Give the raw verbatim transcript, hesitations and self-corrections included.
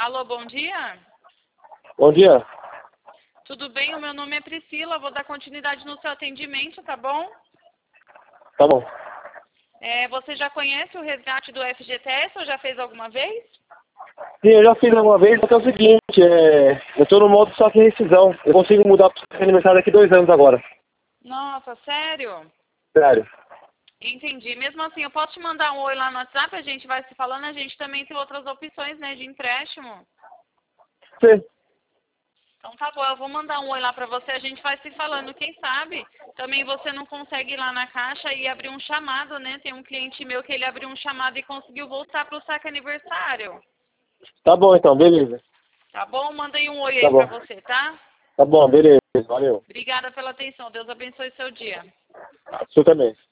Alô, bom dia? Bom dia. Tudo bem? O meu nome é Priscila, vou dar continuidade no seu atendimento, tá bom? Tá bom. É, você já conhece o resgate do F G T S ou já fez alguma vez? Sim, eu já fiz alguma vez, só que é o seguinte, é... eu tô no modo só que rescisão. Eu consigo mudar pro seu aniversário daqui dois anos agora. Nossa, sério? Sério. Entendi. Mesmo assim, eu posso te mandar um oi lá no WhatsApp, a gente vai se falando, a gente também tem outras opções, né, de empréstimo. Sim. Então tá bom, eu vou mandar um oi lá pra você, a gente vai se falando, quem sabe também você não consegue ir lá na caixa e abrir um chamado, né? Tem um cliente meu que ele abriu um chamado e conseguiu voltar pro saque aniversário. Tá bom então, beleza. Tá bom? Mandei um oi Tá aí pra bom. você, tá? Tá bom, beleza. Valeu. Obrigada pela atenção, Deus abençoe seu dia. Você também.